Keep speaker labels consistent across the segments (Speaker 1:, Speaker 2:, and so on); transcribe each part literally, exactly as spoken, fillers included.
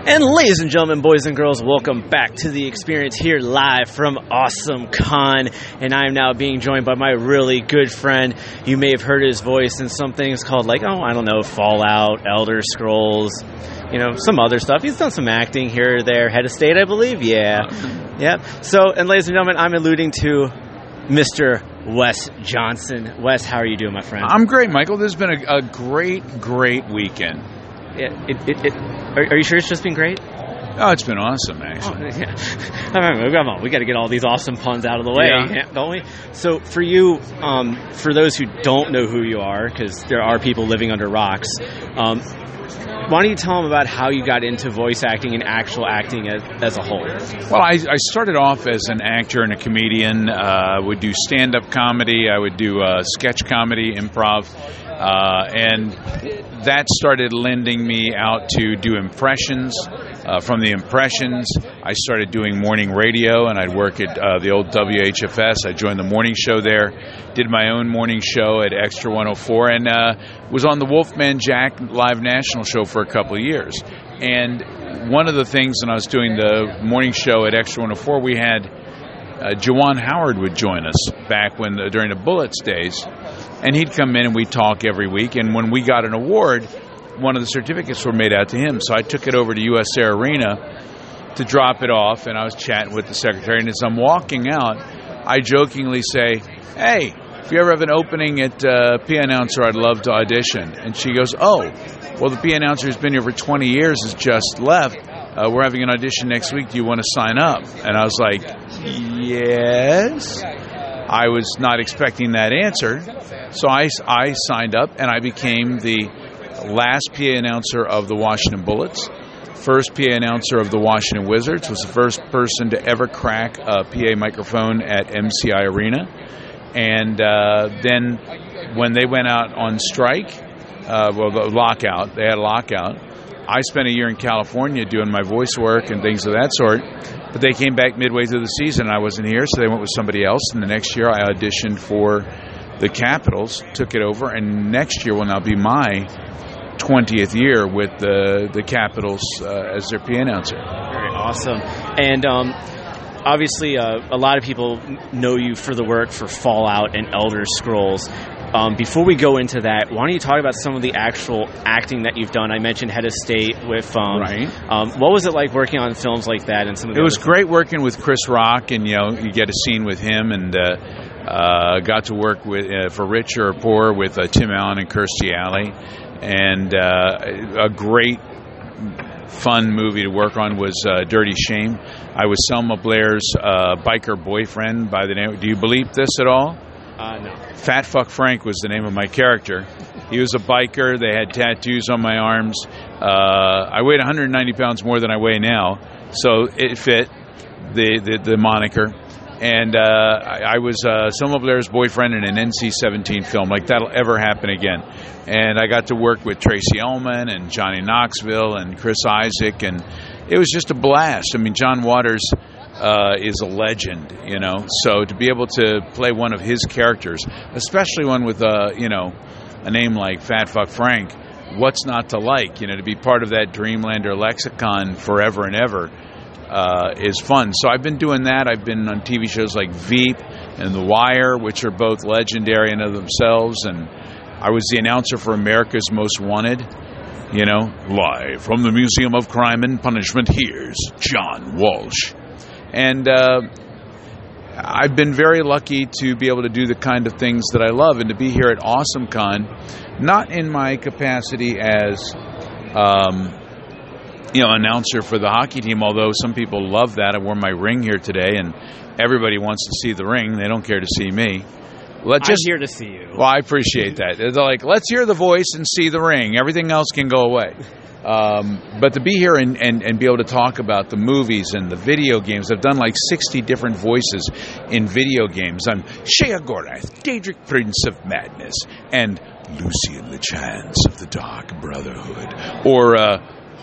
Speaker 1: And ladies and gentlemen, boys and girls, welcome back to the experience here live from Awesome Con. And I am now being joined by my really good friend. You may have heard his voice in some things called, like, oh, I don't know, Fallout, Elder Scrolls, you know, some other stuff. He's done some acting here or there. Head of State, I believe. Yeah. Yeah. So, and ladies and gentlemen, I'm alluding to Mister Wes Johnson. Wes, how are you doing, my friend?
Speaker 2: I'm great, Michael. This has been a, a great, great weekend.
Speaker 1: Yeah, it, it, it, are, are you sure it's just been great?
Speaker 2: Oh, it's been awesome, actually.
Speaker 1: Oh, yeah. Come on, we got to get all these awesome puns out of the way,
Speaker 2: yeah.
Speaker 1: don't we? So for you, um, for those who don't know who you are, because there are people living under rocks, um, why don't you tell them about how you got into voice acting and actual acting as, as a whole?
Speaker 2: Well, I, I started off as an actor and a comedian. I uh, would do stand-up comedy. I would do uh, sketch comedy, improv. Uh, and that started lending me out to do impressions. Uh, from the impressions, I started doing morning radio, and I'd work at uh, the old W H F S. I joined the morning show there, did my own morning show at Extra one oh four, and uh, was on the Wolfman Jack live national show for a couple of years. And one of the things when I was doing the morning show at Extra one oh four, we had uh, Juwan Howard would join us back when the, during the Bullets days. And he'd come in and we'd talk every week. And when we got an award, one of the certificates were made out to him. So I took it over to U S Air Arena to drop it off. And I was chatting with the secretary. And as I'm walking out, I jokingly say, hey, if you ever have an opening at uh, P A announcer, I'd love to audition. And she goes, oh, well, the P A announcer who's been here for twenty years has just left. Uh, we're having an audition next week. Do you want to sign up? And I was like, yes. I was not expecting that answer, so I, I signed up, and I became the last P A announcer of the Washington Bullets, first P A announcer of the Washington Wizards, was the first person to ever crack a P A microphone at M C I Arena, and uh, then when they went out on strike, uh, well, the lockout, they had a lockout, I spent a year in California doing my voice work and things of that sort. But they came back midway through the season, and I wasn't here, so they went with somebody else. And the next year, I auditioned for the Capitals, took it over, and next year will now be my twentieth year with the the Capitals uh, as their P A announcer.
Speaker 1: Very awesome. And um, obviously, uh, a lot of people know you for the work for Fallout and Elder Scrolls. Um, before we go into that, why don't you talk about some of the actual acting that you've done? I mentioned Head of State with um,
Speaker 2: right.
Speaker 1: Um, what was it like working on films like that? And some of the
Speaker 2: it was
Speaker 1: things?
Speaker 2: Great working with Chris Rock, and you know you get a scene with him, and uh, uh, got to work with uh, for Richer or Poor with uh, Tim Allen and Kirstie Alley, and uh, a great fun movie to work on was uh, Dirty Shame. I was Selma Blair's uh, biker boyfriend by the name. Do you believe this at all?
Speaker 1: Uh, no.
Speaker 2: Fat Fuck Frank was the name of my character. He was a biker. They had tattoos on my arms. Uh, I weighed one hundred ninety pounds more than I weigh now, so it fit the the, the moniker. And uh, I, I was uh, Selma Blair's boyfriend in an N C seventeen film. Like, that'll ever happen again. And I got to work with Tracy Ullman and Johnny Knoxville and Chris Isaac, and it was just a blast. I mean, John Waters Uh, is a legend, you know. So to be able to play one of his characters, especially one with a, you know, a name like Fat Fuck Frank, what's not to like? You know, to be part of that Dreamlander lexicon forever and ever uh, is fun. So I've been doing that. I've been on T V shows like Veep and The Wire, which are both legendary in of themselves. And I was the announcer for America's Most Wanted. You know, live from the Museum of Crime and Punishment, here's John Walsh. And uh, I've been very lucky to be able to do the kind of things that I love and to be here at AwesomeCon, not in my capacity as, um, you know, announcer for the hockey team, although some people love that. I wore my ring here today, and everybody wants to see the ring. They don't care to see me. Let's just,
Speaker 1: I'm here to see you.
Speaker 2: Well, I appreciate that. They're like, let's hear the voice and see the ring. Everything else can go away. Um, but to be here and, and, and be able to talk about the movies and the video games, I've done like sixty different voices in video games. I'm Shea Gorath, Daedric Prince of Madness, and Lucian the Chance of the Dark Brotherhood, or uh,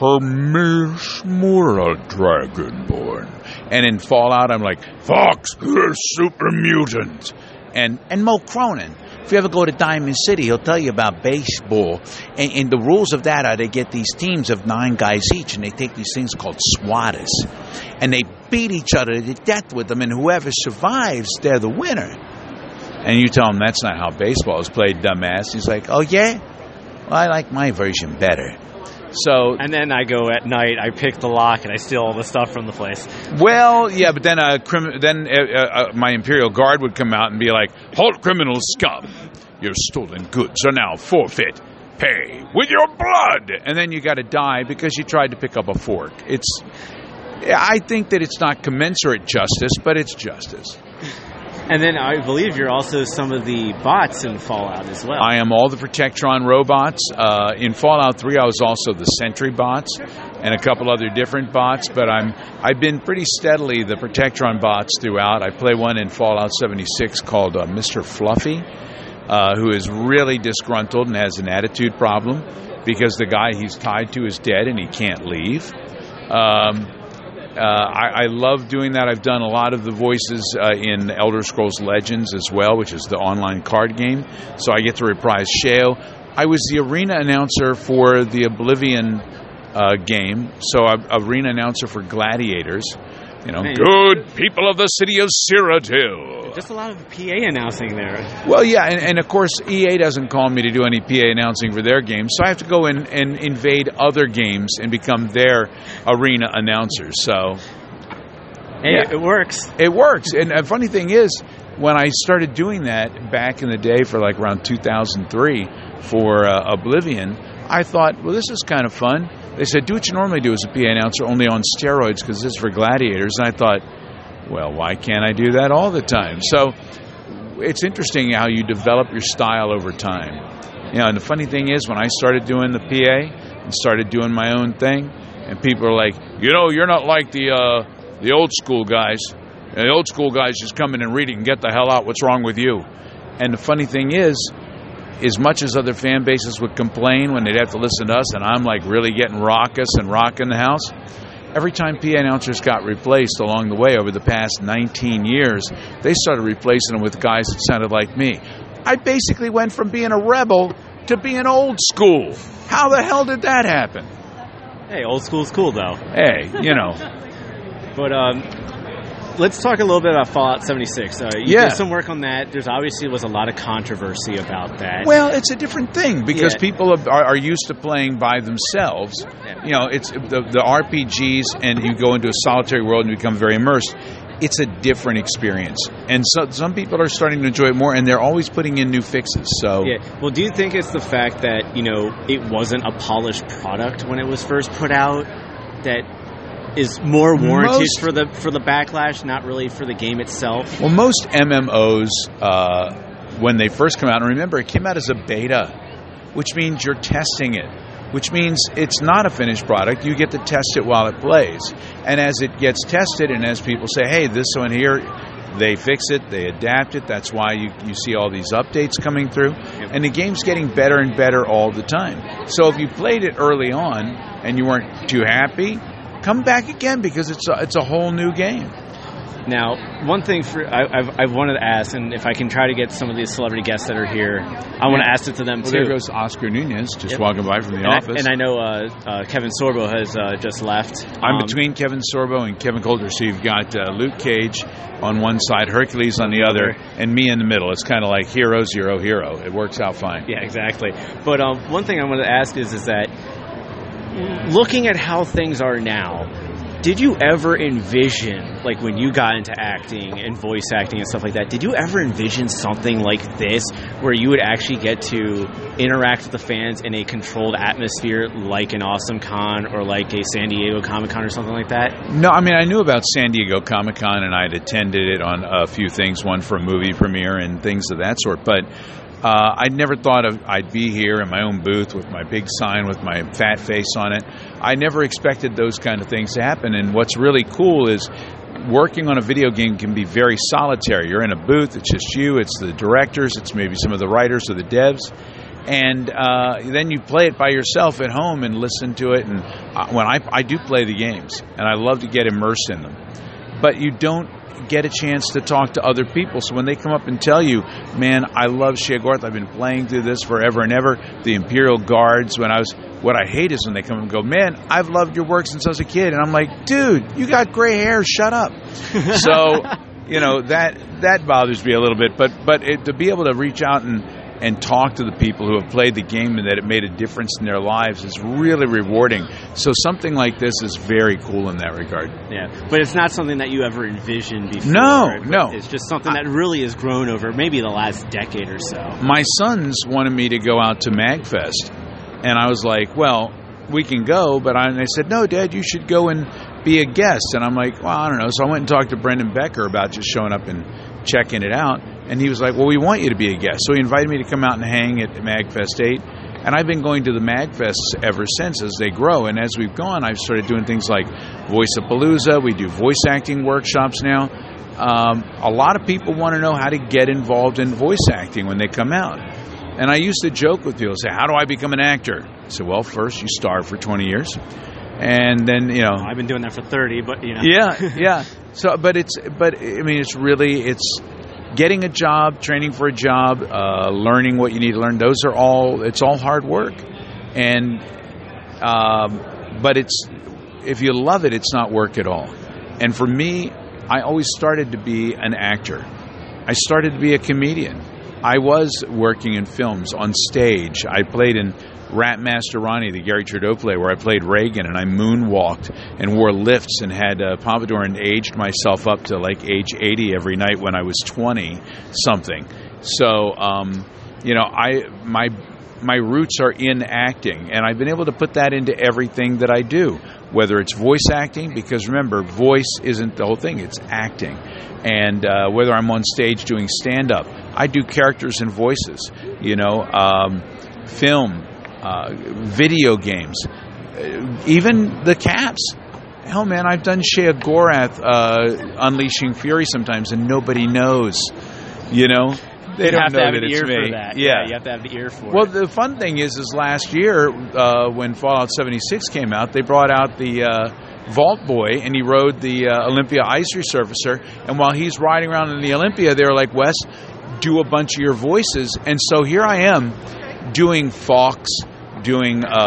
Speaker 2: Hermish Mora Dragonborn. And in Fallout, I'm like, Fox, you're super mutant. And, and Mo Cronin.
Speaker 3: If you ever go to Diamond City, he'll tell you about baseball. And, and the rules of that are they get these teams of nine guys each, and they take these things called swatters. And they beat each other to death with them, and whoever survives, they're the winner. And you tell him that's not how baseball is played, dumbass. He's like, oh, yeah? Well, I like my version better. So,
Speaker 1: and then I go at night, I pick the lock, and I steal all the stuff from the place.
Speaker 2: Well, yeah, but then uh, crim- then uh, uh, my Imperial Guard would come out and be like, halt, criminal scum. Your stolen goods are now forfeit. Pay with your blood. And then you got to die because you tried to pick up a fork. It's, I think that it's not commensurate justice, but it's justice.
Speaker 1: And then I believe you're also some of the bots in Fallout as well.
Speaker 2: I am all the Protectron robots. Uh, in Fallout three, I was also the Sentry bots and a couple other different bots. But I'm I've been pretty steadily the Protectron bots throughout. I play one in Fallout seventy-six called uh, Mister Fluffy, uh, who is really disgruntled and has an attitude problem because the guy he's tied to is dead and he can't leave. Um, Uh, I, I love doing that. I've done a lot of the voices uh, in Elder Scrolls Legends as well, which is the online card game. So I get to reprise Shale. I was the arena announcer for the Oblivion uh, game, so I'm arena announcer for Gladiators. You know,
Speaker 1: Man,
Speaker 2: good people of the city of Cyrodiil.
Speaker 1: Just a lot of P A announcing there.
Speaker 2: Well, yeah, and, and of course, E A doesn't call me to do any P A announcing for their games, so I have to go in and invade other games and become their arena announcer. So,
Speaker 1: hey,
Speaker 2: yeah.
Speaker 1: it works.
Speaker 2: It works. And the funny thing is, when I started doing that back in the day for like around two thousand three for uh, Oblivion, I thought, well, this is kind of fun. They said, do what you normally do as a P A announcer, only on steroids, because this is for Gladiators. And I thought, well, why can't I do that all the time? So it's interesting how you develop your style over time. You know, and the funny thing is, when I started doing the P A and started doing my own thing, and people are like, you know, you're not like the uh, the old school guys. And the old school guys just come in and read it and get the hell out. What's wrong with you? And the funny thing is, as much as other fan bases would complain when they'd have to listen to us, and I'm like really getting raucous and rocking the house, every time P A announcers got replaced along the way over the past nineteen years, they started replacing them with guys that sounded like me. I basically went from being a rebel to being old school. How the hell did that happen?
Speaker 1: Hey, old school's cool, though.
Speaker 2: Hey, you know.
Speaker 1: But um, let's talk a little bit about Fallout seventy-six. Uh, you
Speaker 2: yeah.
Speaker 1: did some work on that. There's obviously was a lot of controversy about that.
Speaker 2: Well, it's a different thing because
Speaker 1: yeah.
Speaker 2: people are, are used to playing by themselves.
Speaker 1: Yeah.
Speaker 2: You know, it's the, the R P Gs, and you go into a solitary world and become very immersed. It's a different experience, and so some people are starting to enjoy it more, and they're always putting in new fixes. So,
Speaker 1: yeah. Well, do you think it's the fact that you know it wasn't a polished product when it was first put out that is more warranted most, for the for the backlash, not really for the game itself?
Speaker 2: Well, most M M Os, uh, when they first come out, and remember, it came out as a beta, which means you're testing it, which means it's not a finished product. You get to test it while it plays. And as it gets tested, and as people say, hey, this one here, they fix it, they adapt it. That's why you, you see all these updates coming through. Yep. And the game's getting better and better all the time. So if you played it early on and you weren't too happy, come back again because it's a, it's a whole new game.
Speaker 1: Now, one thing for I, I've, I've wanted to ask, and if I can try to get some of these celebrity guests that are here, I want to ask it to them,
Speaker 2: well,
Speaker 1: too.
Speaker 2: There goes Oscar Nunez, just
Speaker 1: yep.
Speaker 2: walking by from the
Speaker 1: and
Speaker 2: office.
Speaker 1: I, and I know uh, uh, Kevin Sorbo has uh, just left.
Speaker 2: I'm
Speaker 1: um,
Speaker 2: between Kevin Sorbo and Kevin Coulter, so you've got uh, Luke Cage on one side, Hercules on the other, and me in the middle. It's kind of like hero, zero, hero. It works out fine.
Speaker 1: Yeah, exactly. But um, one thing I wanted to ask is, is that looking at how things are now, did you ever envision, like when you got into acting and voice acting and stuff like that, did you ever envision something like this where you would actually get to interact with the fans in a controlled atmosphere like an Awesome Con or like a San Diego Comic Con or something like that?
Speaker 2: No, I mean, I knew about San Diego Comic Con and I'd attended it on a few things, one for a movie premiere and things of that sort, but Uh, I never thought of I'd be here in my own booth with my big sign with my fat face on it. I never expected those kind of things to happen. And what's really cool is working on a video game can be very solitary. You're in a booth. It's just you. It's the directors. It's maybe some of the writers or the devs. And uh, then you play it by yourself at home and listen to it. And when I, I do play the games, and I love to get immersed in them. but you don't get a chance to talk to other people. So when they come up and tell you, man, I love Shea Gorth, I've been playing through this forever and ever, the Imperial Guards, when I was, what I hate is when they come and go, man, I've loved your work since I was a kid. And I'm like, dude, you got gray hair, shut up. So, you know, that that bothers me a little bit. But but it, to be able to reach out and, and talk to the people who have played the game and that it made a difference in their lives is really rewarding. So something like this is very cool in that regard.
Speaker 1: Yeah, but it's not something that you ever envisioned before.
Speaker 2: No,
Speaker 1: right?
Speaker 2: no.
Speaker 1: It's just something that really has grown over maybe the last decade or so.
Speaker 2: My sons wanted me to go out to MagFest, and I was like, well, we can go, but I, and they said, no, Dad, you should go and be a guest. And I'm like, well, I don't know. So I went and talked to Brendan Becker about just showing up and checking it out. And he was like, well, we want you to be a guest. So he invited me to come out and hang at MagFest eight. And I've been going to the MagFests ever since as they grow. And as we've gone, I've started doing things like Voice-A-Palooza. We do voice acting workshops now. Um, a lot of people want to know how to get involved in voice acting when they come out. And I used to joke with people, say, how do I become an actor? I said, well, first you starve for twenty years. And then, you know.
Speaker 1: I've been doing that for thirty, but, you know.
Speaker 2: Yeah, yeah. So, but it's, but I mean, it's really, it's getting a job, training for a job, uh, learning what you need to learn. Those are all, it's all hard work. And, um, but it's, if you love it, it's not work at all. And for me, I always started to be an actor. I started to be a comedian. I was working in films on stage. I played in Rat Master Ronnie, the Gary Trudeau play, where I played Reagan, and I moonwalked and wore lifts and had a pompadour and aged myself up to like age eighty every night when I was twenty something. So, um, you know, I my my roots are in acting, and I've been able to put that into everything that I do, whether it's voice acting, because remember, voice isn't the whole thing, it's acting. And uh, whether I'm on stage doing stand-up, I do characters and voices, you know, um, film, uh, video games, uh, even the Caps. Hell, man, I've done Shea Gorth uh, Unleashing Fury sometimes, and nobody knows, you know. They
Speaker 1: you
Speaker 2: don't
Speaker 1: have
Speaker 2: know
Speaker 1: to have
Speaker 2: that
Speaker 1: an
Speaker 2: it's
Speaker 1: ear
Speaker 2: me.
Speaker 1: for that.
Speaker 2: Yeah.
Speaker 1: yeah, you have to have the ear for
Speaker 2: well,
Speaker 1: it.
Speaker 2: Well, the fun thing is, is last year uh, when Fallout seventy-six came out, they brought out the uh, Vault Boy, and he rode the uh, Olympia Ice Resurfacer. And while he's riding around in the Olympia, they were like, Wes, do a bunch of your voices. And so here I am doing Fox, doing uh,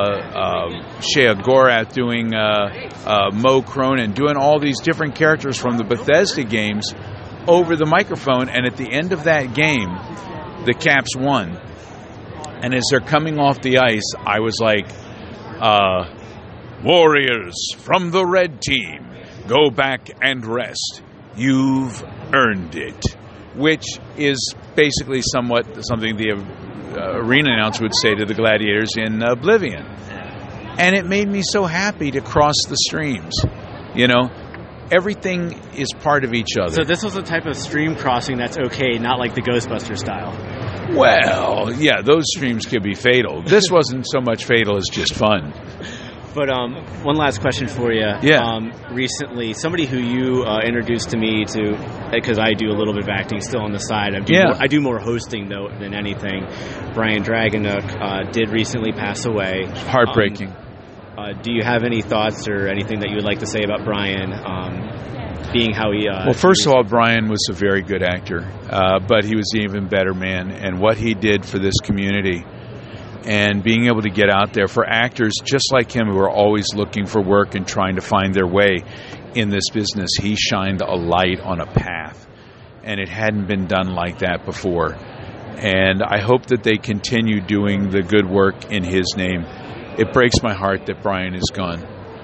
Speaker 2: uh, Shea Gorth, doing uh, uh, Mo Cronin, doing all these different characters from the Bethesda games over the microphone. And at the end of that game, the Caps won. And as they're coming off the ice, I was like, uh, Warriors from the red team, go back and rest. You've earned it. Which is basically somewhat something the uh, arena announcer would say to the gladiators in Oblivion. And it made me so happy to cross the streams. You know, everything is part of each other.
Speaker 1: So this was a type of stream crossing that's okay, not like the Ghostbusters style.
Speaker 2: Well, yeah, those streams could be fatal. This wasn't so much fatal as just fun.
Speaker 1: But um, one last question for you.
Speaker 2: Yeah.
Speaker 1: Um, recently, somebody who you uh, introduced to me to, because I do a little bit of acting still on the side. I do,
Speaker 2: yeah.
Speaker 1: more, I do more hosting, though, than anything. Brian Dragonuk uh, did recently pass away.
Speaker 2: Heartbreaking.
Speaker 1: Um, uh, do you have any thoughts or anything that you would like to say about Brian, um, being how he... Uh,
Speaker 2: well, first of all, Brian was a very good actor, uh, but he was an even better man. And what he did for this community... and being able to get out there for actors just like him who are always looking for work and trying to find their way in this business, he shined a light on a path. And it hadn't been done like that before. And I hope that they continue doing the good work in his name. It breaks my heart that Brian is gone.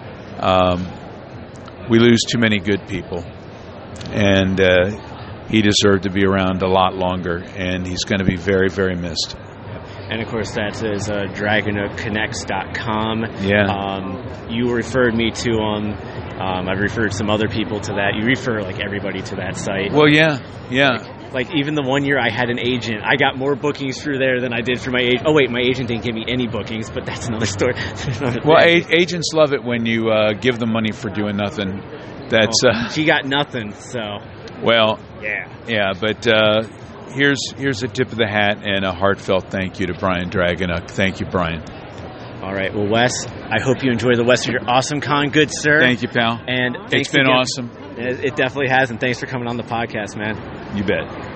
Speaker 2: Um, we lose too many good people. And uh, he deserved to be around a lot longer. And he's going to be very, very missed.
Speaker 1: And, of course, that is uh, Dragonuk Connects dot com.
Speaker 2: Yeah.
Speaker 1: Um, you referred me to him. Um, I've referred some other people to that. You refer, like, everybody to that site.
Speaker 2: Well, yeah, yeah.
Speaker 1: Like, like, even the one year I had an agent, I got more bookings through there than I did for my agent. Oh, wait, my agent didn't give me any bookings, but that's another story. another
Speaker 2: well, a- agents love it when you uh, give them money for doing nothing. That's
Speaker 1: oh,
Speaker 2: uh,
Speaker 1: she got nothing, so.
Speaker 2: Well,
Speaker 1: yeah.
Speaker 2: Yeah, but... Uh, Here's here's a tip of the hat and a heartfelt thank you to Brian Dragonuk. Thank you, Brian.
Speaker 1: All right. Well, Wes, I hope you enjoy the rest of your awesome con, good sir.
Speaker 2: Thank you, pal.
Speaker 1: And
Speaker 2: it's been
Speaker 1: again.
Speaker 2: awesome.
Speaker 1: It, it definitely has, and thanks for coming on the podcast, man.
Speaker 2: You bet.